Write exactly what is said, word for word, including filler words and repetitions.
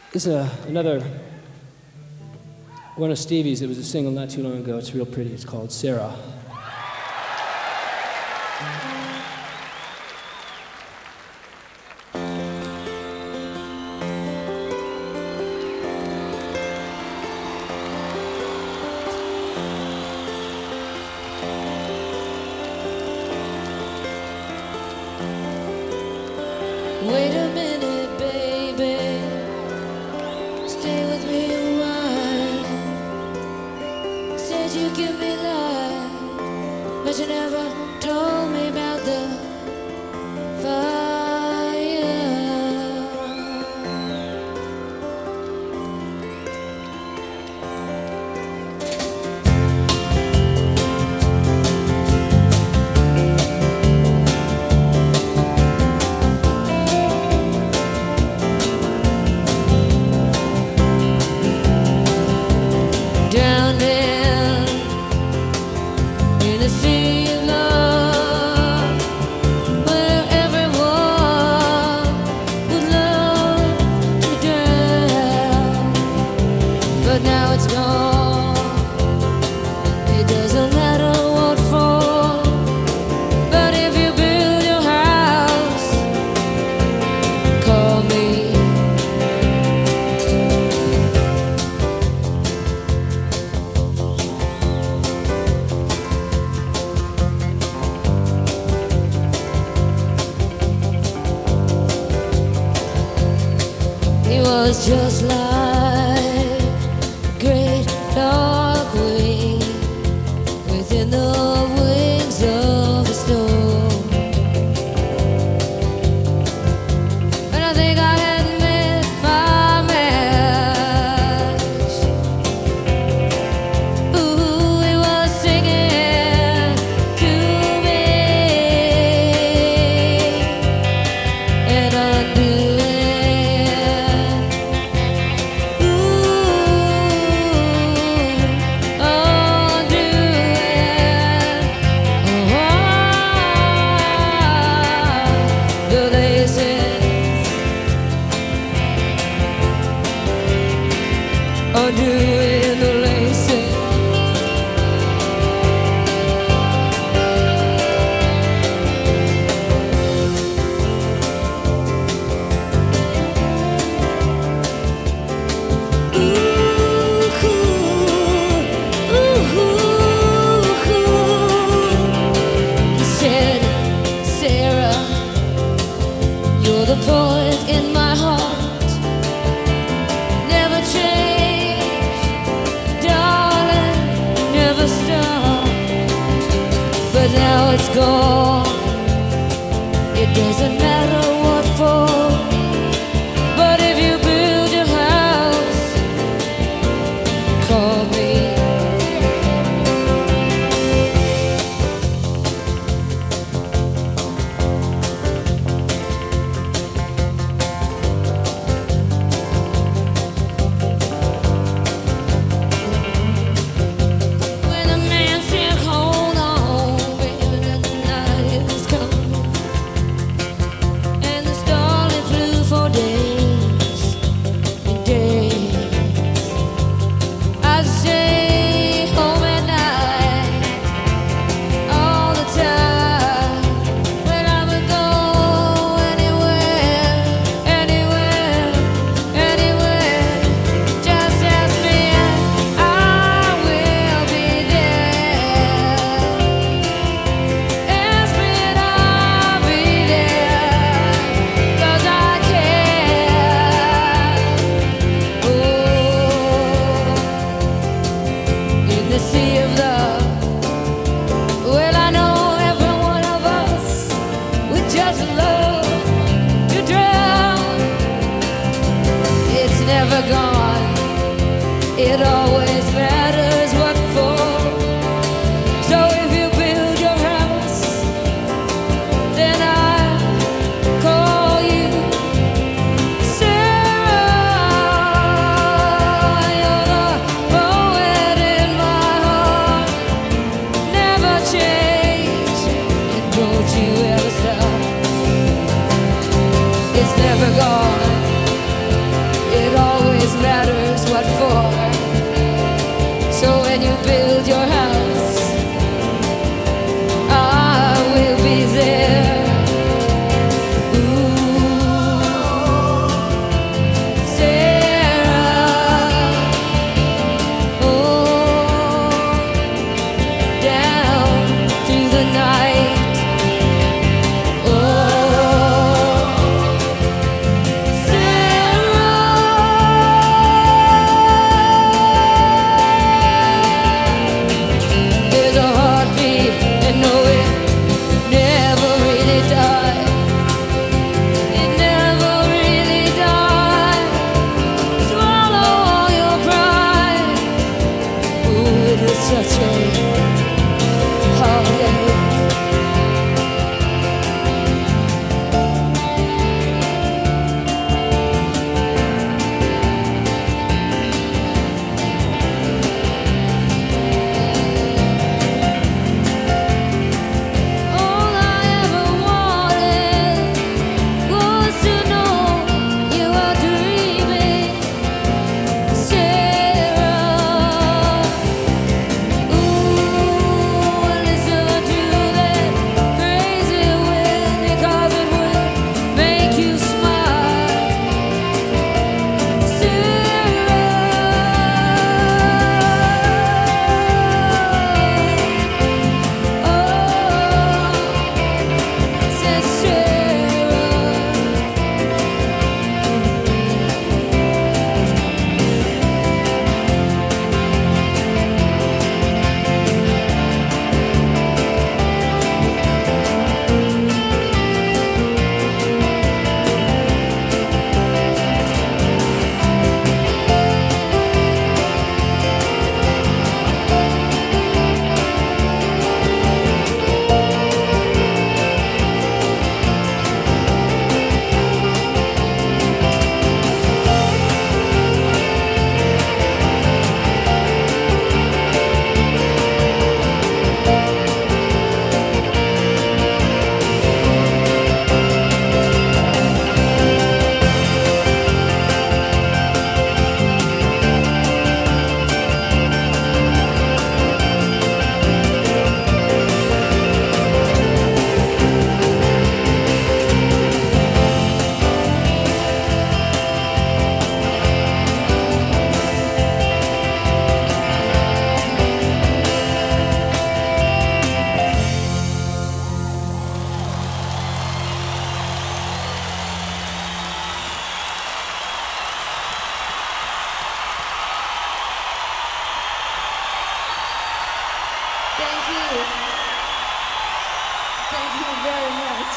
This is a, another one of Stevie's. It was a single not too long ago. It's real pretty. It's called Sarah. Wait a minute, baby. Stay with me a while. Said you give me life, but you never told me about the fire. Down there in the sea of love, where everyone would love to drown, but now it's gone. It doesn't matter what for, but if you build your house, call me. He was just like a great dark wing within the wings of the storm. And I think I had met my match. Ooh, he was singing to me and undoing. Undoing the laces. Ooh, ooh, ooh. He said, Sarah, you're the poet in my heart. Never change, darling, never stop. But now it's gone. It doesn't matter what for, but if you build your house, call me. When the man said, hold on, baby, and the night is coming, and the starling flew for days and days. I stay home at night all the time. When I would go anywhere, anywhere, anywhere, just ask me and I will be there. Ask me and I'll be there, 'cause I care. Oh, in the sea of love, well, I know every one of us would just love to drown. It's never gone. It always matters what for. So if you build your house, then I call you Sarah. You're the poet in my heart. Never change, and don't you ever stop. It's never gone. It always you. Thank you very much.